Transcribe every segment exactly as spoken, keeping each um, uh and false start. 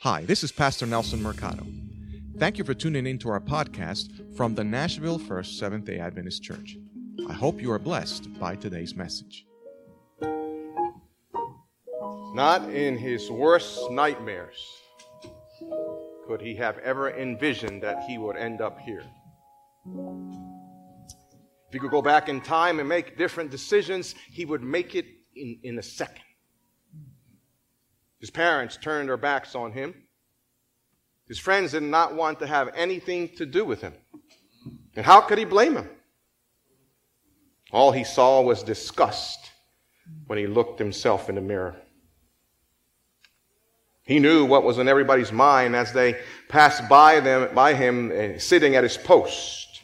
Hi, this is Pastor Nelson Mercado. Thank you for tuning in to our podcast from the Nashville First Seventh-day Adventist Church. I hope you are blessed by today's message. Not in his worst nightmares could he have ever envisioned that he would end up here. If he could go back in time and make different decisions, he would make it in, in a second. His parents turned their backs on him. His friends did not want to have anything to do with him. And how could he blame him? All he saw was disgust when he looked himself in the mirror. He knew what was in everybody's mind as they passed by them, by him, uh, sitting at his post.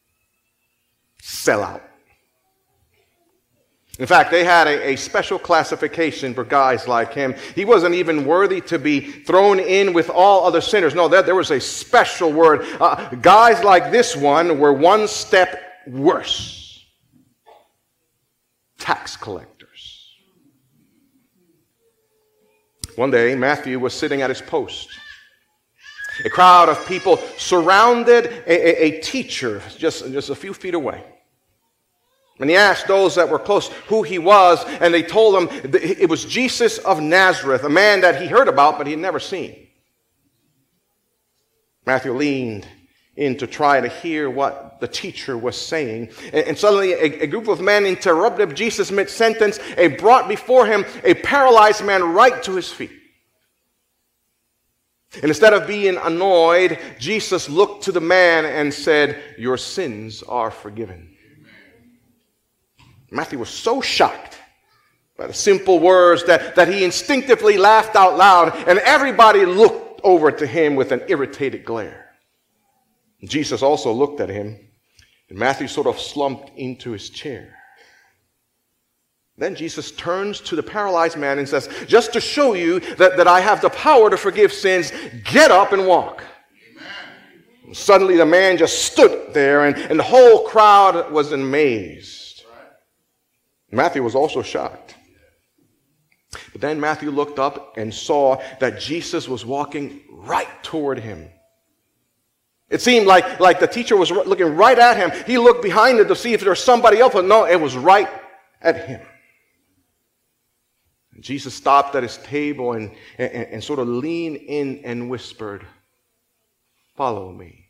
Sell out. In fact, they had a, a special classification for guys like him. He wasn't even worthy to be thrown in with all other sinners. No, there, there was a special word. Uh, guys like this one were one step worse. Tax collectors. One day, Matthew was sitting at his post. A crowd of people surrounded a, a, a teacher just, just a few feet away. And he asked those that were close who he was, and they told him it was Jesus of Nazareth, a man that he heard about but he had never seen. Matthew leaned in to try to hear what the teacher was saying. And, and suddenly a, a group of men interrupted Jesus mid-sentence and brought before him a paralyzed man right to his feet. And instead of being annoyed, Jesus looked to the man and said, "Your sins are forgiven." Matthew was so shocked by the simple words that, that he instinctively laughed out loud, and everybody looked over to him with an irritated glare. Jesus also looked at him, and Matthew sort of slumped into his chair. Then Jesus turns to the paralyzed man and says, "Just to show you that, that I have the power to forgive sins, get up and walk." And suddenly the man just stood there, and, and the whole crowd was amazed. Matthew was also shocked. But then Matthew looked up and saw that Jesus was walking right toward him. It seemed like, like the teacher was looking right at him. He looked behind him to see if there was somebody else, but no, it was right at him. And Jesus stopped at his table and, and, and sort of leaned in and whispered, "Follow me."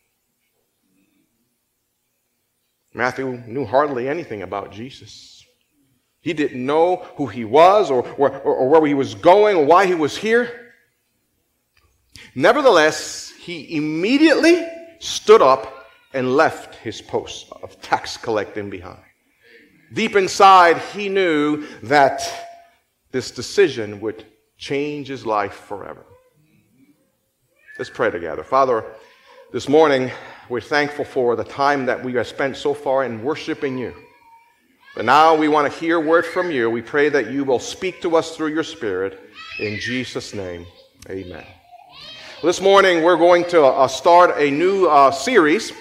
Matthew knew hardly anything about Jesus. He didn't know who he was or, or, or where he was going or why he was here. Nevertheless, he immediately stood up and left his post of tax collecting behind. Deep inside, he knew that this decision would change his life forever. Let's pray together. Father, this morning, we're thankful for the time that we have spent so far in worshiping you. But now we want to hear a word from you. We pray that you will speak to us through your Spirit. In Jesus' name, amen. This morning we're going to uh, start a new uh, series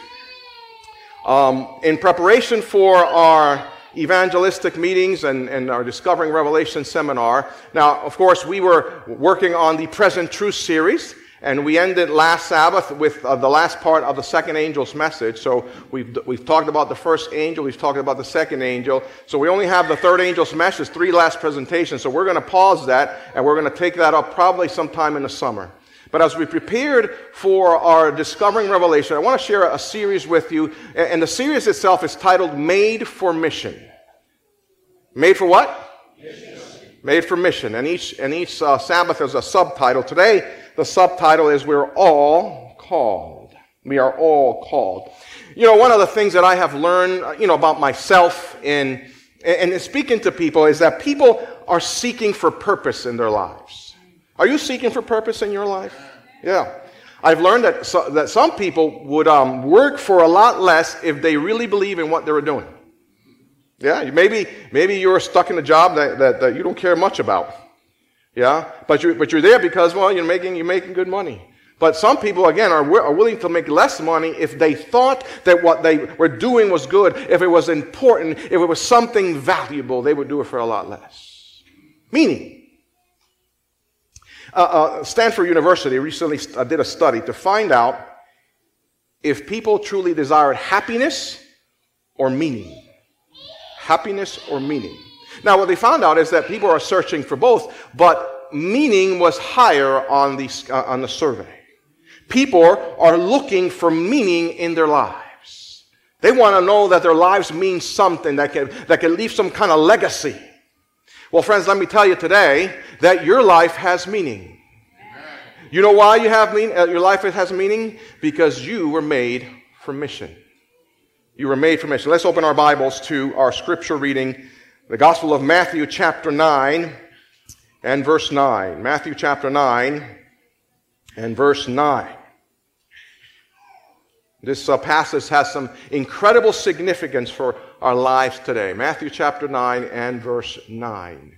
um, in preparation for our evangelistic meetings and, and our Discovering Revelation seminar. Now, of course, we were working on the Present Truth series. And we ended last Sabbath with uh, the last part of the second angel's message. So we've we've talked about the first angel, we've talked about the second angel. So we only have the third angel's message, three last presentations. So we're going to pause that, and we're going to take that up probably sometime in the summer. But as we prepared for our Discovering Revelation, I want to share a series with you. And the series itself is titled Made for Mission. Made for what? Mission. Made for Mission. And each, and each uh, Sabbath has a subtitle. Today, the subtitle is We're All Called. We are all called. You know, one of the things that I have learned, you know, about myself in, and in speaking to people is that people are seeking for purpose in their lives. Are you seeking for purpose in your life? Yeah. I've learned that so, that some people would um, work for a lot less if they really believe in what they were doing. Yeah, maybe maybe you're stuck in a job that, that, that you don't care much about. Yeah, but you're but you're there because well you're making you're making good money. But some people again are are willing to make less money if they thought that what they were doing was good, if it was important, if it was something valuable, they would do it for a lot less. Meaning, Uh, uh, Stanford University recently uh, did a study to find out if people truly desired happiness or meaning. Happiness or meaning. Now, what they found out is that people are searching for both, but meaning was higher on the, uh, on the survey. People are looking for meaning in their lives. They want to know that their lives mean something, that can, that can leave some kind of legacy. Well, friends, let me tell you today that your life has meaning. You know why you have mean, uh, your life has meaning? Because you were made for mission. You were made for mission. Let's open our Bibles to our scripture reading, the Gospel of Matthew chapter nine and verse nine. Matthew chapter nine and verse nine. This uh, passage has some incredible significance for our lives today. Matthew chapter nine and verse nine.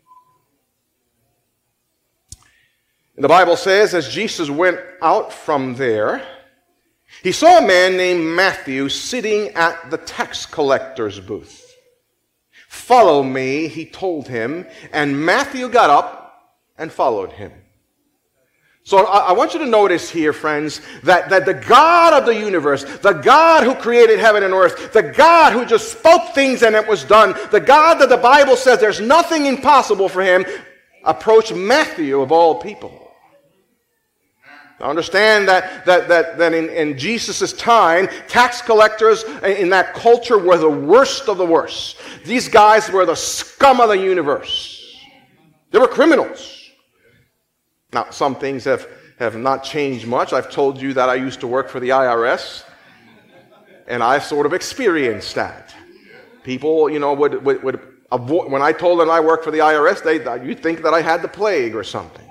The Bible says, as Jesus went out from there, he saw a man named Matthew sitting at the tax collector's booth. "Follow me," he told him, and Matthew got up and followed him. So I want you to notice here, friends, that, that the God of the universe, the God who created heaven and earth, the God who just spoke things and it was done, the God that the Bible says there's nothing impossible for him, approached Matthew of all people. Now understand that, that, that, that in, in Jesus' time, tax collectors in that culture were the worst of the worst. These guys were the scum of the universe. They were criminals. Now, some things have, have not changed much. I've told you that I used to work for the I R S, and I sort of experienced that. People, you know, would, would, would avoid, when I told them I worked for the I R S, they, you'd think that I had the plague or something.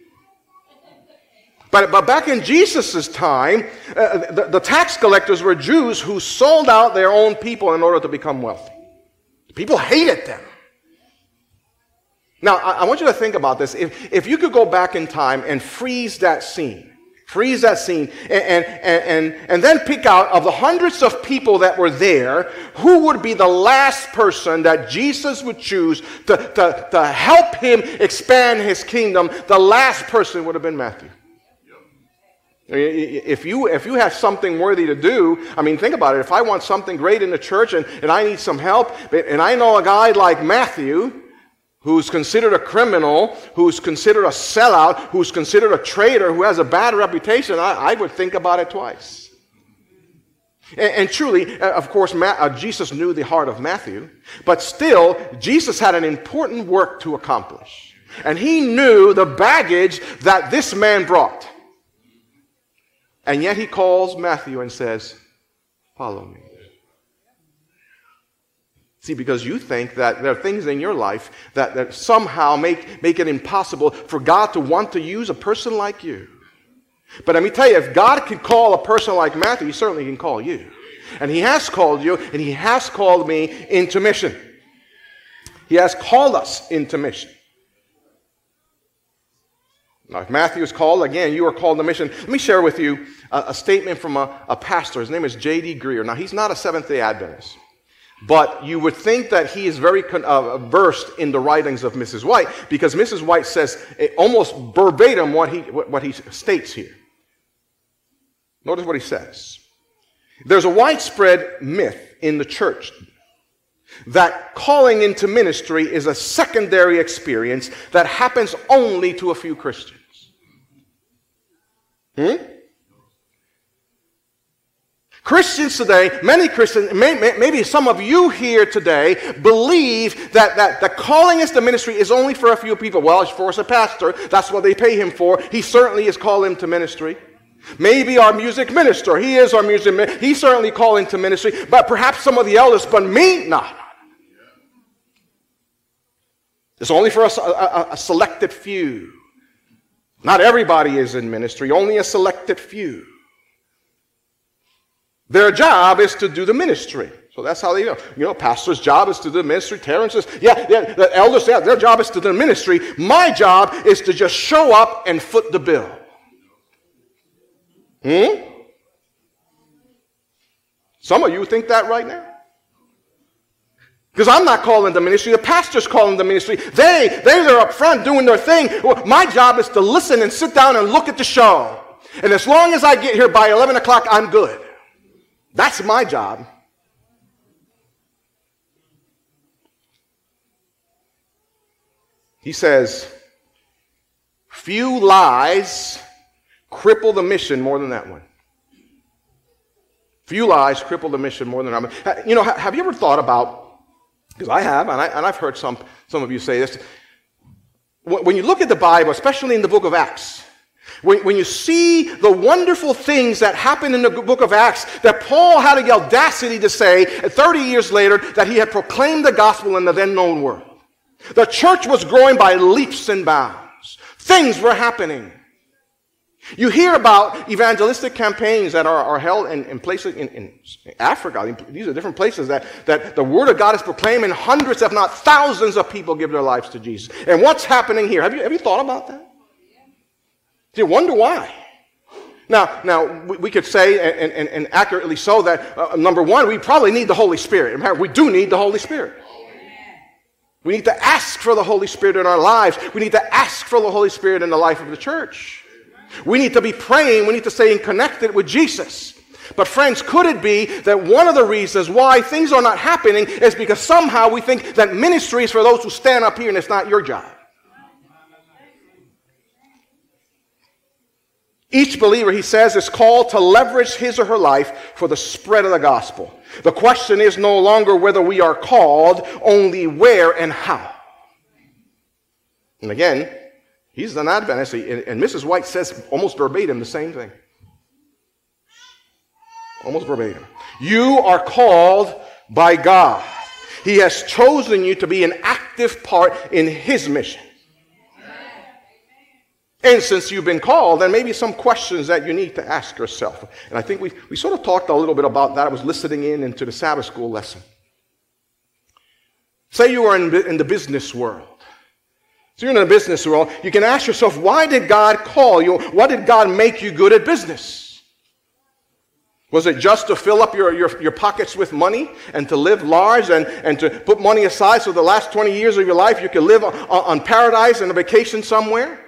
But, but back in Jesus' time, uh, the, the tax collectors were Jews who sold out their own people in order to become wealthy. People hated them. Now, I, I want you to think about this. If, if you could go back in time and freeze that scene, freeze that scene, and, and, and, and then pick out of the hundreds of people that were there, who would be the last person that Jesus would choose to, to, to help him expand his kingdom, the last person would have been Matthew. If you, if you have something worthy to do, I mean, think about it. If I want something great in the church and, and I need some help, and I know a guy like Matthew, who's considered a criminal, who's considered a sellout, who's considered a traitor, who has a bad reputation, I, I would think about it twice. And, and truly, of course, Ma- uh, Jesus knew the heart of Matthew, but still, Jesus had an important work to accomplish. And he knew the baggage that this man brought. And yet he calls Matthew and says, "Follow me." See, because you think that there are things in your life that, that somehow make, make it impossible for God to want to use a person like you. But let me tell you, if God can call a person like Matthew, he certainly can call you. And he has called you, and he has called me into mission. He has called us into mission. Now, if Matthew is called, again, you are called to mission. Let me share with you a, a statement from a, a pastor. His name is J D Greer. Now, he's not a Seventh-day Adventist, but you would think that he is very uh, versed in the writings of Missus White, because Missus White says almost verbatim what he, what he states here. Notice what he says. There's a widespread myth in the church that calling into ministry is a secondary experience that happens only to a few Christians. Hmm? Christians today, many Christians, may, may, maybe some of you here today, believe that, that the calling into ministry is only for a few people. Well, for a pastor, that's what they pay him for. He certainly is called into ministry. Maybe our music minister, he is our music minister. He's certainly called into ministry, but perhaps some of the elders, but me, not. It's only for a, a, a selected few. Not everybody is in ministry, only a selected few. Their job is to do the ministry. So that's how they know. You know, pastor's job is to do the ministry. Terrence says, yeah, yeah, the elders, yeah, their job is to do the ministry. My job is to just show up and foot the bill. Hmm? Some of you think that right now. Because I'm not calling the ministry, the pastor's calling the ministry. They, they're up front doing their thing. Well, my job is to listen and sit down and look at the show. And as long as I get here by eleven o'clock, I'm good. That's my job. He says, few lies cripple the mission more than that one. Few lies cripple the mission more than that one. You know, have you ever thought about, because I have, and, I, and I've heard some, some of you say this, when you look at the Bible, especially in the book of Acts, when, when you see the wonderful things that happen in the book of Acts, that Paul had the audacity to say thirty years later that he had proclaimed the gospel in the then known world. The church was growing by leaps and bounds. Things were happening. You hear about evangelistic campaigns that are, are held in, in places in, in Africa. These are different places that, that the word of God is proclaimed, and hundreds, if not thousands, of people give their lives to Jesus. And what's happening here? Have you, have you thought about that? Do you wonder why? Now, now we, we could say, and, and, and accurately so, that uh, number one, we probably need the Holy Spirit. We do need the Holy Spirit. We need to ask for the Holy Spirit in our lives. We need to ask for the Holy Spirit in the life of the church. We need to be praying. We need to stay connected with Jesus. But friends, could it be that one of the reasons why things are not happening is because somehow we think that ministry is for those who stand up here and it's not your job? Each believer, he says, is called to leverage his or her life for the spread of the gospel. The question is no longer whether we are called, only where and how. And again, he's an Adventist, and Missus White says almost verbatim the same thing. Almost verbatim. You are called by God. He has chosen you to be an active part in his mission. And since you've been called, there may be some questions that you need to ask yourself. And I think we, we sort of talked a little bit about that. I was listening in into the Sabbath school lesson. Say you are in, in the business world. So you're in the business world. You can ask yourself, why did God call you? Why did God make you good at business? Was it just to fill up your, your, your pockets with money and to live large and, and to put money aside so the last twenty years of your life you could live on, on paradise and a vacation somewhere?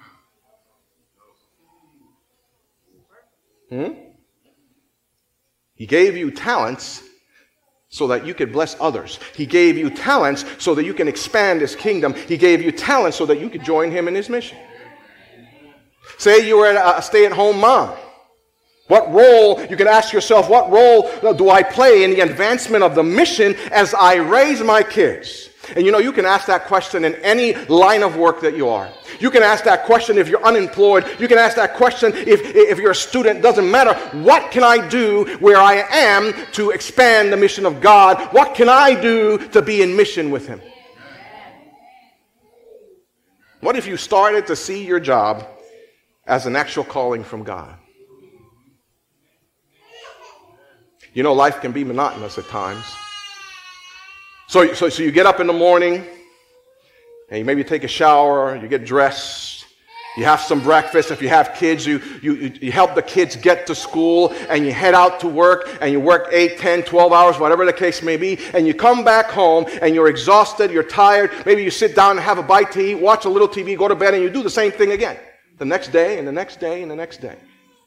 Hmm? He gave you talents so that you could bless others. He gave you talents so that you can expand his kingdom. He gave you talents so that you could join him in his mission. Say you were a stay-at-home mom. What role, you can ask yourself, what role do I play in the advancement of the mission as I raise my kids? And you know, you can ask that question in any line of work that you are. You can ask that question if you're unemployed. You can ask that question if, if you're a student. Doesn't matter. What can I do where I am to expand the mission of God? What can I do to be in mission with him? What if you started to see your job as an actual calling from God? You know, life can be monotonous at times. So, so, so you get up in the morning, and you maybe take a shower, you get dressed, you have some breakfast. If you have kids, you, you, you help the kids get to school, and you head out to work, and you work eight, ten, twelve hours, whatever the case may be, and you come back home, and you're exhausted, you're tired. Maybe you sit down and have a bite to eat, watch a little T V, go to bed, and you do the same thing again. The next day, and the next day, and the next day.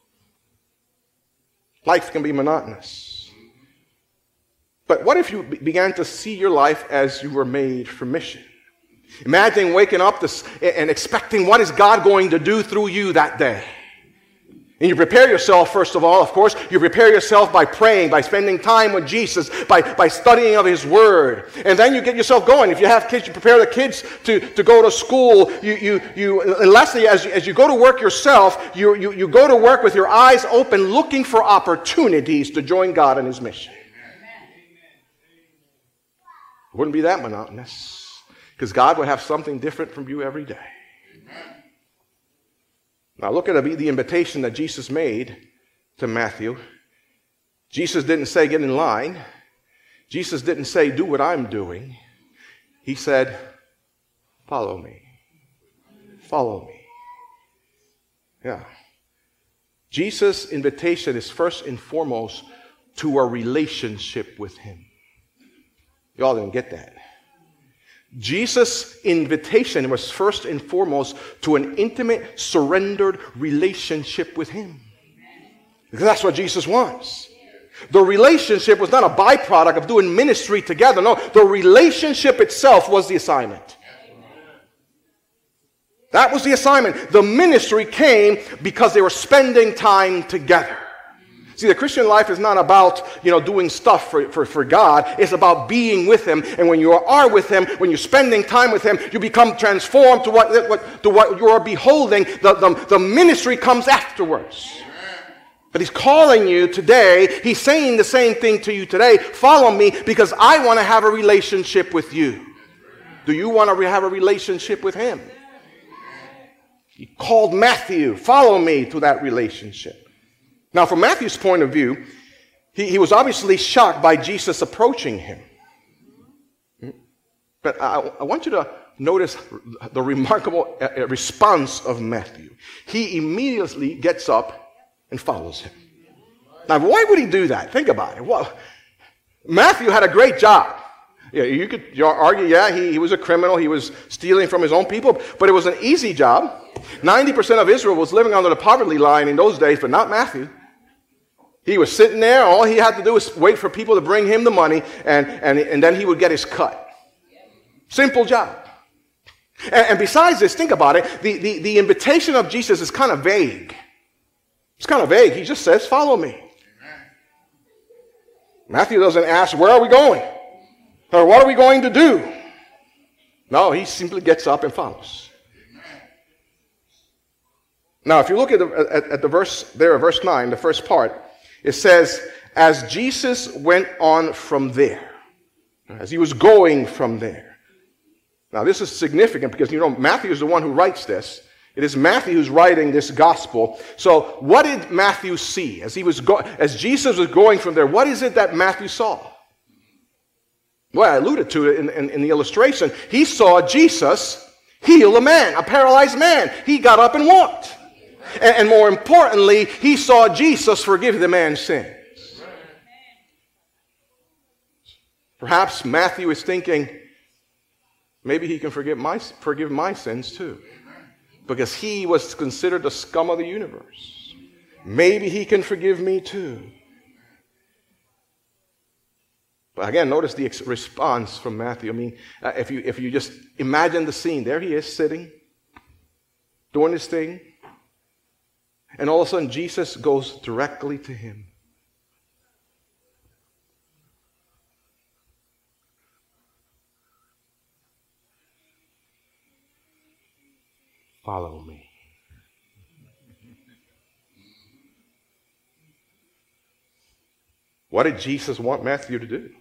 Life can be monotonous. But what if you began to see your life as you were made for mission? Imagine waking up this, and expecting what is God going to do through you that day. And you prepare yourself, first of all, of course, you prepare yourself by praying, by spending time with Jesus, by, by studying of his word. And then you get yourself going. If you have kids, you prepare the kids to, to go to school. You, you, you, and lastly, as you, as you go to work yourself, you, you, you go to work with your eyes open, looking for opportunities to join God in his mission. It wouldn't be that monotonous, because God would have something different from you every day. Now look at the invitation that Jesus made to Matthew. Jesus didn't say, get in line. Jesus didn't say, do what I'm doing. He said, follow me. Follow me. Yeah. Jesus' invitation is first and foremost to a relationship with him. Y'all didn't get that. Jesus' invitation was first and foremost to an intimate, surrendered relationship with him. Because that's what Jesus wants. The relationship was not a byproduct of doing ministry together. No, the relationship itself was the assignment. That was the assignment. The ministry came because they were spending time together. See, the Christian life is not about, you know, doing stuff for, for, for God. It's about being with him. And when you are with him, when you're spending time with him, you become transformed to what, what, to what you are beholding. The, the, the ministry comes afterwards. But he's calling you today. He's saying the same thing to you today. Follow me because I want to have a relationship with you. Do you want to have a relationship with him? He called Matthew, follow me to that relationship. Now, from Matthew's point of view, he, he was obviously shocked by Jesus approaching him. But I, I want you to notice the remarkable response of Matthew. He immediately gets up and follows him. Now, why would he do that? Think about it. Well, Matthew had a great job. Yeah, you could argue, yeah, he, he was a criminal. He was stealing from his own people, but it was an easy job. ninety percent of Israel was living under the poverty line in those days, but not Matthew. He was sitting there. All he had to do was wait for people to bring him the money, and, and, and then he would get his cut. Simple job. And, and besides this, think about it. The, the, the invitation of Jesus is kind of vague. It's kind of vague. He just says, follow me. Matthew doesn't ask, where are we going? Or what are we going to do? No, he simply gets up and follows. Now, if you look at the, at, at the verse there, verse nine, the first part, it says, as Jesus went on from there, as he was going from there. Now, this is significant because, you know, Matthew is the one who writes this. It is Matthew who's writing this gospel. So, what did Matthew see as he was go- as Jesus was going from there? What is it that Matthew saw? Well, I alluded to it in, in, in the illustration. He saw Jesus heal a man, a paralyzed man. He got up and walked. And, and more importantly, he saw Jesus forgive the man's sins. Perhaps Matthew is thinking, maybe he can forgive my, forgive my sins too. Because he was considered the scum of the universe. Maybe he can forgive me too. But again, notice the ex- response from Matthew. I mean, uh, if you if you just imagine the scene, there he is sitting, doing his thing, and all of a sudden Jesus goes directly to him. Follow me. What did Jesus want Matthew to do?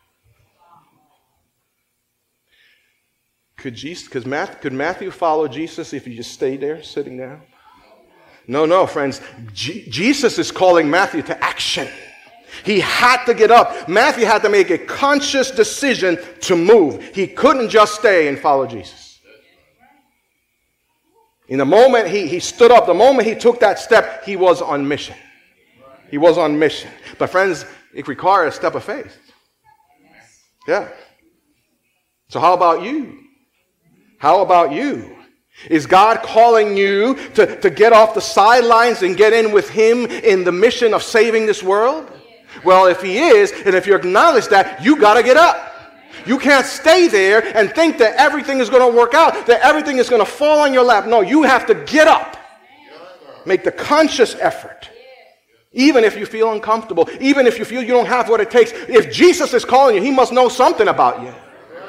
Could, Jesus, could, Matthew, could Matthew follow Jesus if he just stayed there, sitting down? No, no, friends. G- Jesus is calling Matthew to action. He had to get up. Matthew had to make a conscious decision to move. He couldn't just stay and follow Jesus. In the moment he, he stood up, the moment he took that step, he was on mission. He was on mission. But friends, it requires a step of faith. Yeah. So how about you? How about you? Is God calling you to, to get off the sidelines and get in with him in the mission of saving this world? Well, if he is, and if you acknowledge that, you got to get up. You can't stay there and think that everything is going to work out, that everything is going to fall on your lap. No, you have to get up. Make the conscious effort. Even if you feel uncomfortable, even if you feel you don't have what it takes. If Jesus is calling you, he must know something about you.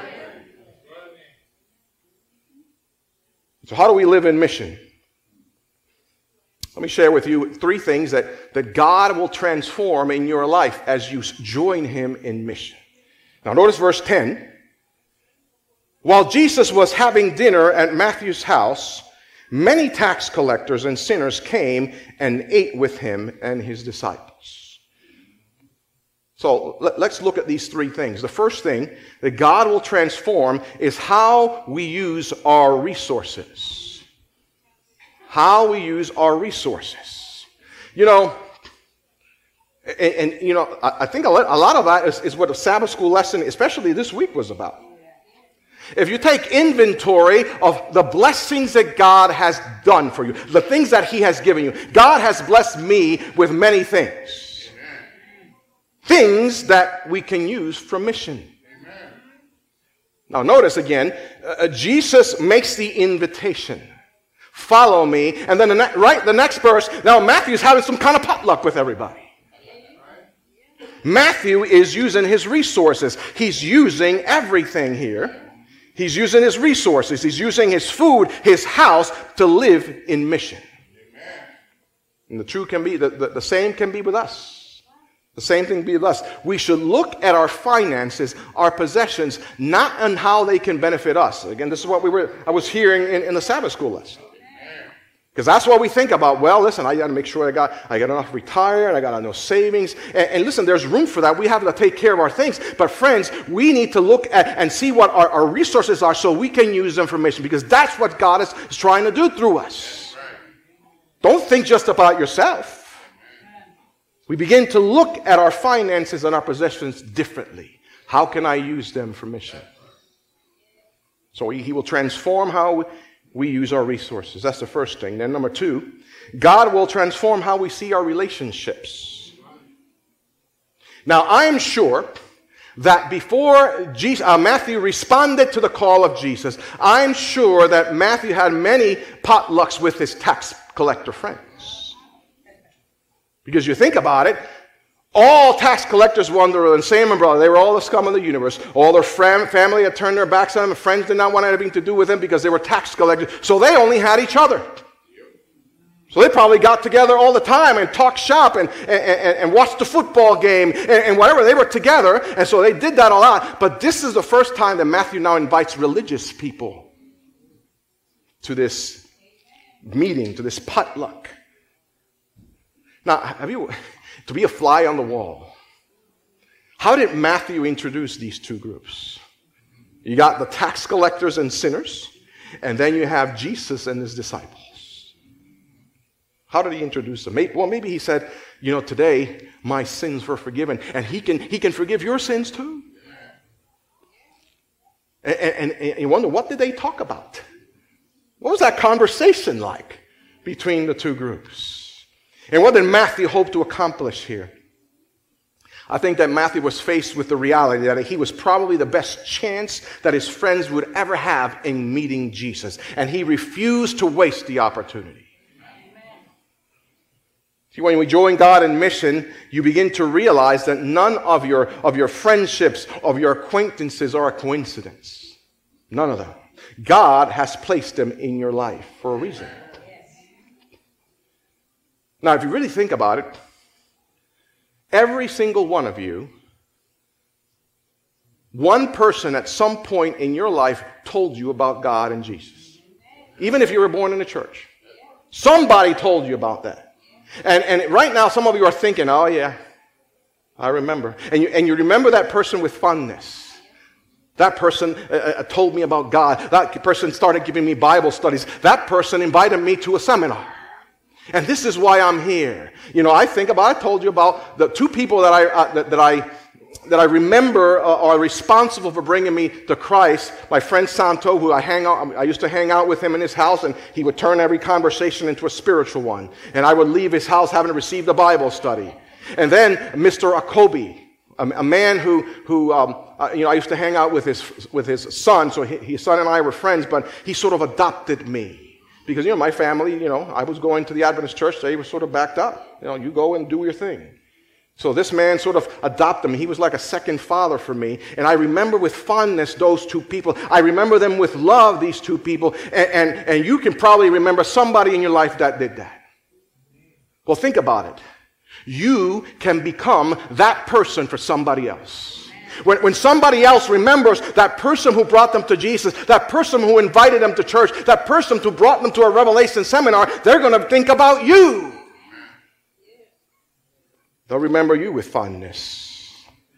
So how do we live in mission? Let me share with you three things that, that God will transform in your life as you join him in mission. Now notice verse ten. While Jesus was having dinner at Matthew's house, many tax collectors and sinners came and ate with him and his disciples. So let's look at these three things. The first thing that God will transform is how we use our resources. How we use our resources. You know, And, and you know, I, I think a lot, a lot of that is, is what the Sabbath school lesson, especially this week, was about. If you take inventory of the blessings that God has done for you, the things that He has given you, God has blessed me with many things. Amen. Things that we can use for mission. Amen. Now notice again, uh, Jesus makes the invitation. Follow me. And then the ne- right, the next verse, now Matthew's having some kind of potluck with everybody. Matthew is using his resources. He's using everything here. He's using his resources. He's using his food, his house to live in mission. Amen. And the true can be, the, the, the same can be with us. The same thing be with us. We should look at our finances, our possessions, not on how they can benefit us. Again, this is what we were, I was hearing in, in the Sabbath school lesson. Because that's what we think about. Well, listen, I got to make sure I got I got enough retired. I got enough savings. And, and listen, there's room for that. We have to take care of our things. But friends, we need to look at and see what our, our resources are so we can use information. Because that's what God is, is trying to do through us. Don't think just about yourself. We begin to look at our finances and our possessions differently. How can I use them for mission? So he, he will transform how we, we use our resources. That's the first thing. Then number two, God will transform how we see our relationships. Now, I'm sure that before Jesus, uh, Matthew responded to the call of Jesus, I'm sure that Matthew had many potlucks with his tax collector friends. Because you think about it, all tax collectors were under the same umbrella. They were all the scum of the universe. All their fam- family had turned their backs on them. Friends did not want anything to do with them because they were tax collectors. So they only had each other. So they probably got together all the time and talked shop and, and, and, and watched the football game and, and whatever. They were together, and so they did that a lot. But this is the first time that Matthew now invites religious people to this meeting, to this potluck. Now, have you... To be a fly on the wall. How did Matthew introduce these two groups? You got the tax collectors and sinners, and then you have Jesus and his disciples. How did he introduce them? Maybe, well, maybe he said, you know, today my sins were forgiven, and he can, he can forgive your sins too. And, and, and you wonder, what did they talk about? What was that conversation like between the two groups? And what did Matthew hope to accomplish here? I think that Matthew was faced with the reality that he was probably the best chance that his friends would ever have in meeting Jesus. And he refused to waste the opportunity. Amen. See, when we join God in mission, you begin to realize that none of your, of your friendships, of your acquaintances are a coincidence. None of them. God has placed them in your life for a reason. Now, if you really think about it, every single one of you, one person at some point in your life told you about God and Jesus. Even if you were born in the church. Somebody told you about that. And, and right now, some of you are thinking, oh yeah, I remember. And you, and you remember that person with fondness. That person uh, told me about God. That person started giving me Bible studies. That person invited me to a seminar. And this is why I'm here. You know, I think about, I told you about the two people that I, uh, that, that I, that I remember uh, are responsible for bringing me to Christ. My friend Santo, who I hang out, I used to hang out with him in his house, and he would turn every conversation into a spiritual one. And I would leave his house having received a Bible study. And then Mister Akobi, a, a man who, who, um, uh, you know, I used to hang out with his, with his son, so he, his son and I were friends, but he sort of adopted me. Because, you know, my family, you know, I was going to the Adventist church. They were sort of backed up. You know, you go and do your thing. So this man sort of adopted me. He was like a second father for me. And I remember with fondness those two people. I remember them with love, these two people. And, and, and you can probably remember somebody in your life that did that. Well, think about it. You can become that person for somebody else. When, when somebody else remembers that person who brought them to Jesus, that person who invited them to church, that person who brought them to a Revelation seminar, they're going to think about you. They'll remember you with fondness.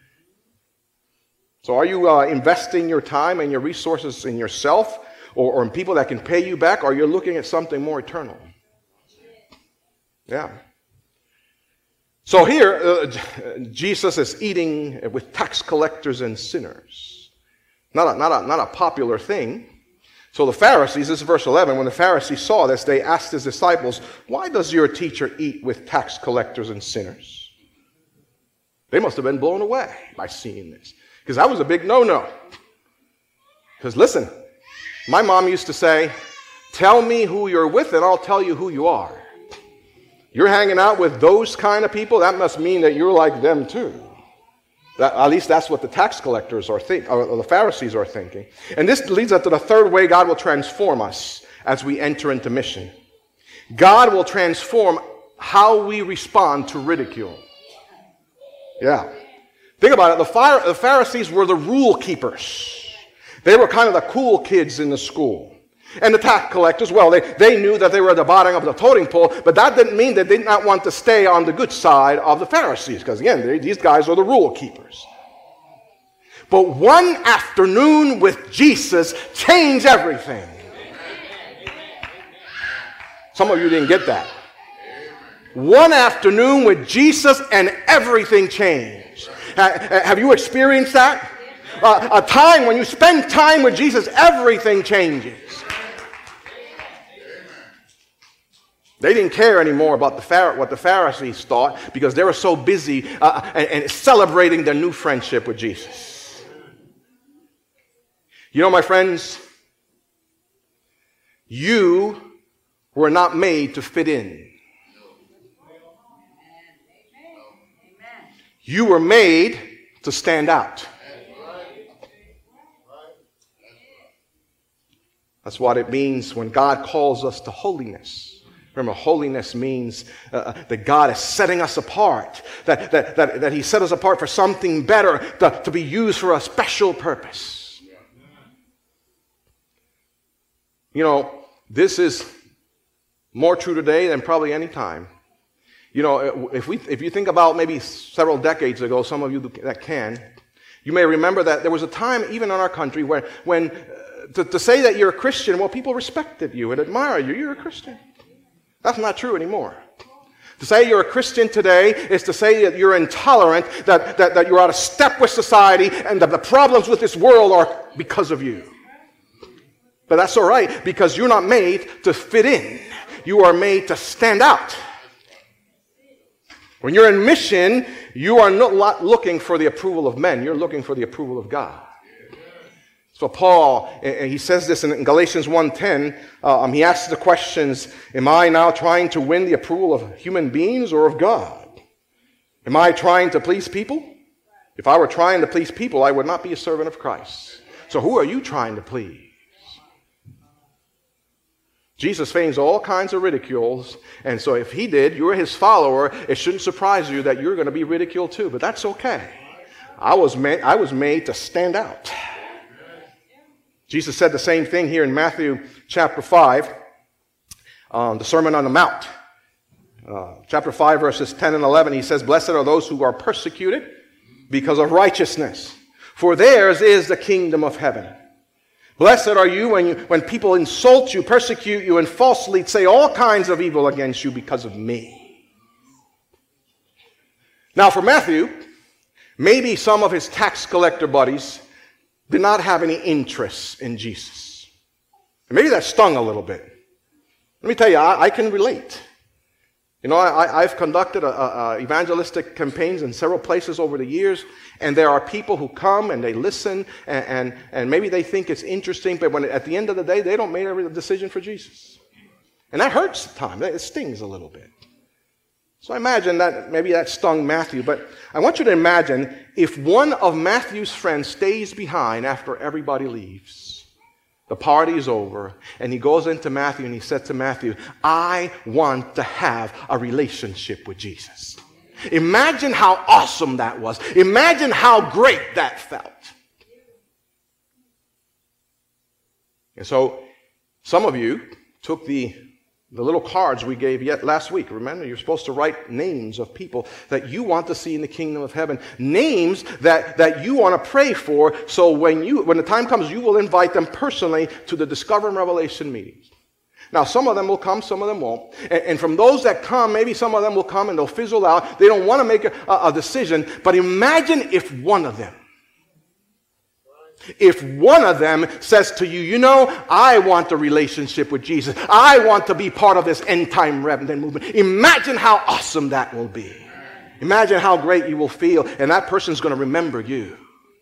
So are you uh, investing your time and your resources in yourself or, or in people that can pay you back, or are you looking at something more eternal? Yeah. So here, uh, Jesus is eating with tax collectors and sinners. Not a, not a, not a popular thing. So the Pharisees, this is verse eleven, when the Pharisees saw this, they asked his disciples, why does your teacher eat with tax collectors and sinners? They must have been blown away by seeing this, because that was a big no-no. Because listen, my mom used to say, tell me who you're with and I'll tell you who you are. You're hanging out with those kind of people, that must mean that you're like them too. That, at least that's what the tax collectors are thinking, or the Pharisees are thinking. And this leads us to the third way God will transform us as we enter into mission. God will transform how we respond to ridicule. Yeah. Think about it. The, the Pharisees were the rule keepers. They were kind of the cool kids in the school. And the tax collectors, well, they, they knew that they were at the bottom of the totem pole, but that didn't mean they did not want to stay on the good side of the Pharisees, because again, they, these guys are the rule keepers. But one afternoon with Jesus changed everything. Some of you didn't get that. One afternoon with Jesus and everything changed. Have you experienced that? Uh, a time when you spend time with Jesus, everything changes. They didn't care anymore about the Phar- what the Pharisees thought, because they were so busy uh, and, and celebrating their new friendship with Jesus. You know, my friends, you were not made to fit in. You were made to stand out. That's what it means when God calls us to holiness. Remember, holiness means uh, that God is setting us apart, that, that, that, that He set us apart for something better, to, to be used for a special purpose. You know, this is more true today than probably any time. You know, if we if you think about maybe several decades ago, some of you that can, you may remember that there was a time even in our country where when uh, to, to say that you're a Christian, well, people respected you and admired you. You're a Christian. That's not true anymore. To say you're a Christian today is to say that you're intolerant, that, that, that you're out of step with society, and that the problems with this world are because of you. But that's all right, because you're not made to fit in. You are made to stand out. When you're in mission, you are not looking for the approval of men. You're looking for the approval of God. So Paul, he says this in Galatians one ten, um, he asks the questions, am I now trying to win the approval of human beings or of God? Am I trying to please people? If I were trying to please people, I would not be a servant of Christ. So who are you trying to please? Jesus faced all kinds of ridicules, and so if he did, you're his follower, it shouldn't surprise you that you're going to be ridiculed too, but that's okay. I was made, I was made to stand out. Jesus said the same thing here in Matthew chapter five, um, the Sermon on the Mount. Uh, chapter five, verses ten and eleven, he says, blessed are those who are persecuted because of righteousness, for theirs is the kingdom of heaven. Blessed are you when, you when people insult you, persecute you, and falsely say all kinds of evil against you because of me. Now for Matthew, maybe some of his tax collector buddies did not have any interest in Jesus. And maybe that stung a little bit. Let me tell you, I, I can relate. You know, I, I've conducted a, a, a evangelistic campaigns in several places over the years, and there are people who come and they listen, and, and, and maybe they think it's interesting, but when at the end of the day, they don't make a decision for Jesus. And that hurts at times. It stings a little bit. So I imagine that maybe that stung Matthew, but I want you to imagine if one of Matthew's friends stays behind after everybody leaves, the party is over, and he goes into Matthew and he said to Matthew, I want to have a relationship with Jesus. Imagine how awesome that was. Imagine how great that felt. And so some of you took the The little cards we gave yet last week. Remember, you're supposed to write names of people that you want to see in the kingdom of heaven. Names that, that you want to pray for, so when you when the time comes, you will invite them personally to the Discover and Revelation meetings. Now, some of them will come, some of them won't. And, and from those that come, maybe some of them will come and they'll fizzle out. They don't want to make a, a decision. But imagine if one of them, if one of them says to you, you know, I want a relationship with Jesus. I want to be part of this end-time remnant movement. Imagine how awesome that will be. Imagine how great you will feel. And that person's going to remember you.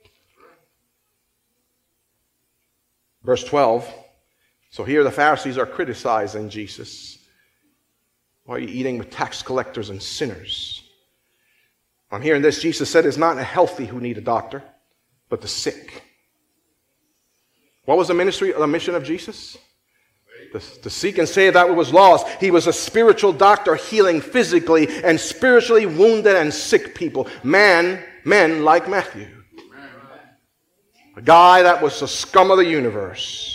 Verse twelve. So here the Pharisees are criticizing Jesus. Why are you eating with tax collectors and sinners? I'm hearing this. Jesus said it's not the healthy who need a doctor, but the sick. What was the ministry, the mission of Jesus? To, to seek and save that which was lost. He was a spiritual doctor healing physically and spiritually wounded and sick people. Man, men like Matthew. A guy that was the scum of the universe.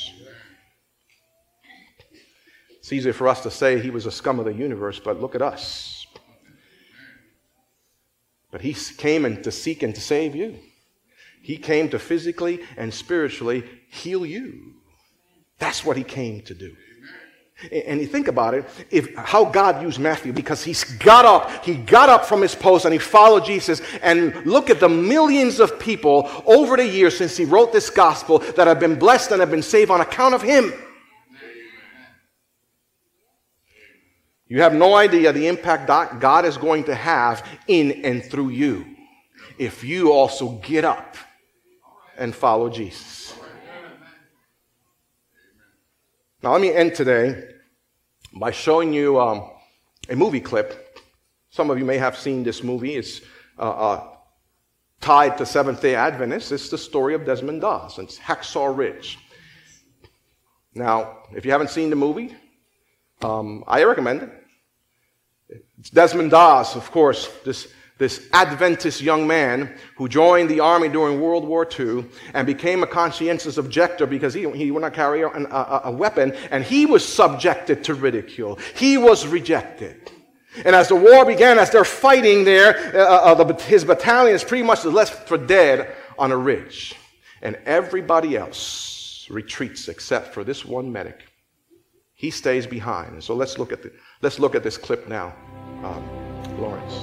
It's easy for us to say he was a scum of the universe, but look at us. But he came and to seek and to save you. He came to physically and spiritually heal you. That's what he came to do. And you think about it, if how God used Matthew, because he got up, he got up from his post and he followed Jesus. And look at the millions of people over the years since he wrote this gospel that have been blessed and have been saved on account of him. You have no idea the impact God is going to have in and through you if you also get up and follow Jesus. Now let me end today by showing you um, a movie clip. Some of you may have seen this movie. It's uh, uh, tied to Seventh-day Adventists. It's the story of Desmond Doss. It's Hacksaw Ridge. Now, if you haven't seen the movie, Um, I recommend it. It's Desmond Doss, of course, this, this Adventist young man who joined the army during World War Two and became a conscientious objector because he, he would not carry a, a, a weapon, and he was subjected to ridicule. He was rejected. And as the war began, as they're fighting there, uh, uh, the, his battalion is pretty much left for dead on a ridge. And everybody else retreats except for this one medic. He stays behind. And so let's look at the, let's look at this clip now, um, Lawrence.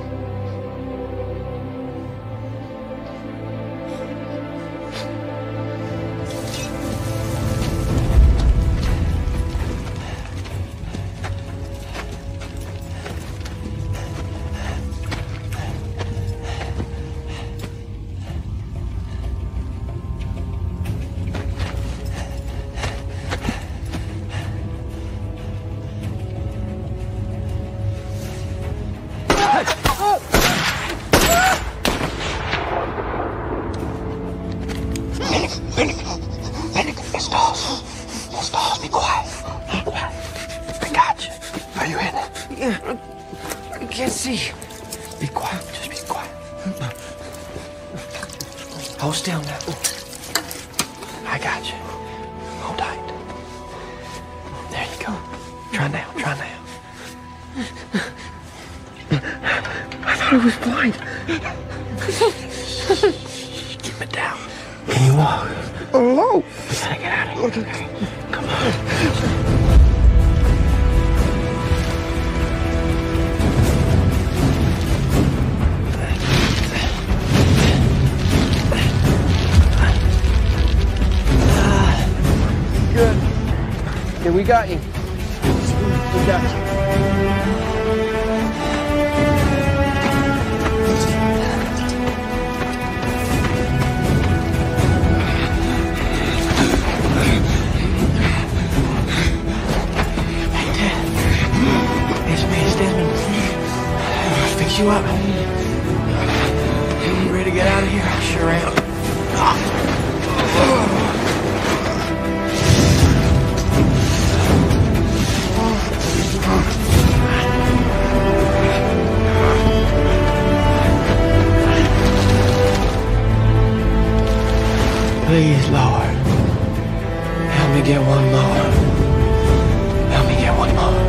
Hold still now. I got you. Hold tight. There you go. Try now, try now. I thought I was blind. Keep it down. Can you walk? Hello. We gotta get out of here. Okay? Come on. Yeah, we got you. We got you. Hey, Dad. It's me, it's Desmond. I'll fix you up. You ready to get out of here? I sure am. Oh. Please, Lord, help me get one more. Help me get one more.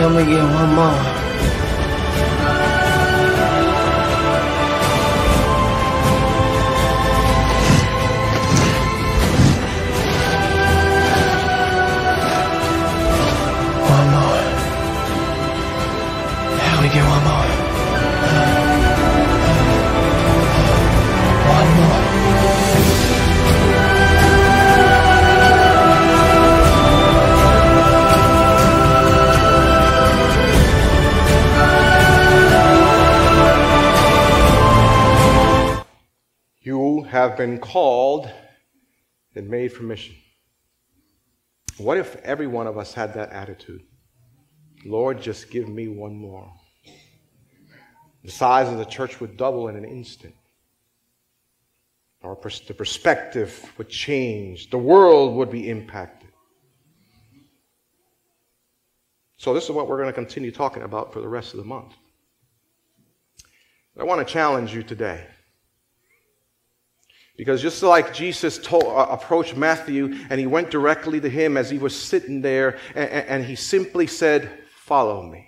let me get one more. One more. Yeah, we get one more. One more. You have been called and made for mission. What if every one of us had that attitude? Lord, just give me one more. The size of the church would double in an instant. Our pers- the perspective would change. The world would be impacted. So this is what we're going to continue talking about for the rest of the month. I want to challenge you today. Because just like Jesus told, uh, approached Matthew and he went directly to him as he was sitting there and, and he simply said, follow me.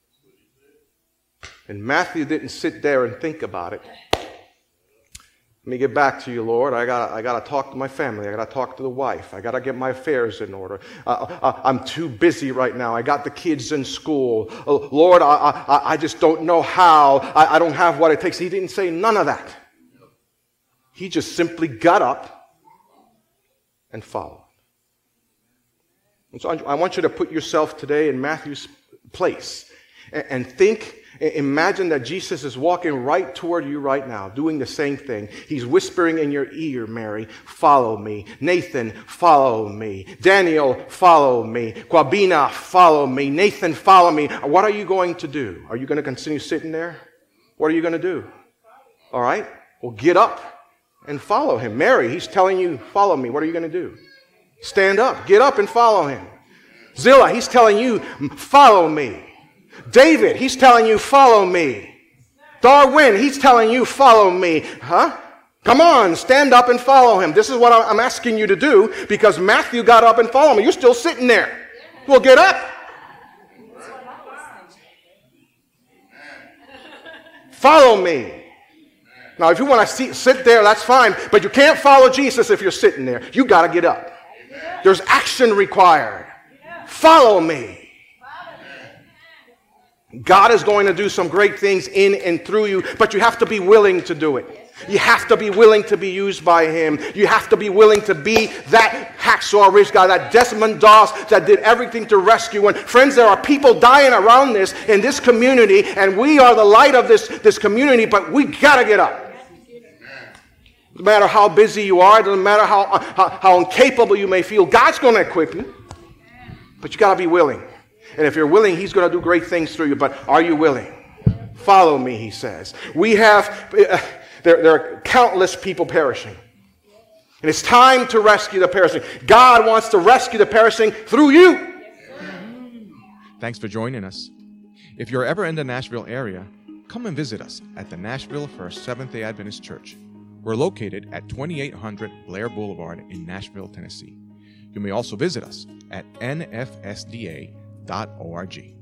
And Matthew didn't sit there and think about it. Let me get back to you, Lord. I got I got to talk to my family. I got to talk to the wife. I got to get my affairs in order. Uh, uh, I'm too busy right now. I got the kids in school. Uh, Lord, I, I I just don't know how. I, I don't have what it takes. He didn't say none of that. He just simply got up and followed. And so I want you to put yourself today in Matthew's place and, and think. Imagine that Jesus is walking right toward you right now, doing the same thing. He's whispering in your ear, Mary, follow me. Nathan, follow me. Daniel, follow me. Quabina, follow me. Nathan, follow me. What are you going to do? Are you going to continue sitting there? What are you going to do? All right? Well, get up and follow him. Mary, he's telling you, follow me. What are you going to do? Stand up. Get up and follow him. Zillah, he's telling you, follow me. David, he's telling you, follow me. Darwin, he's telling you, follow me. Huh? Come on, stand up and follow him. This is what I'm asking you to do because Matthew got up and followed me. You're still sitting there. Well, get up. Follow me. Now, if you want to see, sit there, that's fine. But you can't follow Jesus if you're sitting there. You got to get up. There's action required. Follow me. God is going to do some great things in and through you, but you have to be willing to do it. You have to be willing to be used by him. You have to be willing to be that hacksaw rich guy, that Desmond Doss that did everything to rescue. And friends, there are people dying around this in this community, and we are the light of this, this community, but we got to get up. No matter how busy you are, it doesn't matter how, how, how incapable you may feel, God's going to equip you, but you got to be willing. And if you're willing, he's going to do great things through you. But are you willing? Follow me, he says. We have, uh, there, there are countless people perishing. And it's time to rescue the perishing. God wants to rescue the perishing through you. Thanks for joining us. If you're ever in the Nashville area, come and visit us at the Nashville First Seventh-day Adventist Church. We're located at twenty-eight hundred Blair Boulevard in Nashville, Tennessee. You may also visit us at N F S D A dot org.